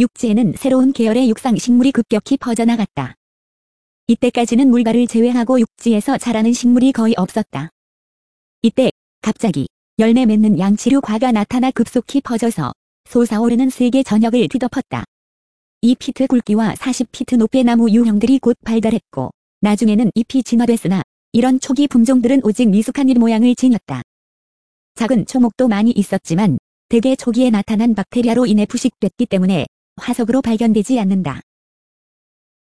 육지에는 새로운 계열의 육상 식물이 급격히 퍼져나갔다. 이때까지는 물가를 제외하고 육지에서 자라는 식물이 거의 없었다. 이때 갑자기 열매 맺는 양치류 과가 나타나 급속히 퍼져서 솟아오르는 세계 전역을 뒤덮었다. 2피트 굵기와 40피트 높이의 나무 유형들이 곧 발달했고 나중에는 잎이 진화됐으나 이런 초기 품종들은 오직 미숙한 잎 모양을 지녔다. 작은 초목도 많이 있었지만 대개 초기에 나타난 박테리아로 인해 부식됐기 때문에 화석으로 발견되지 않는다.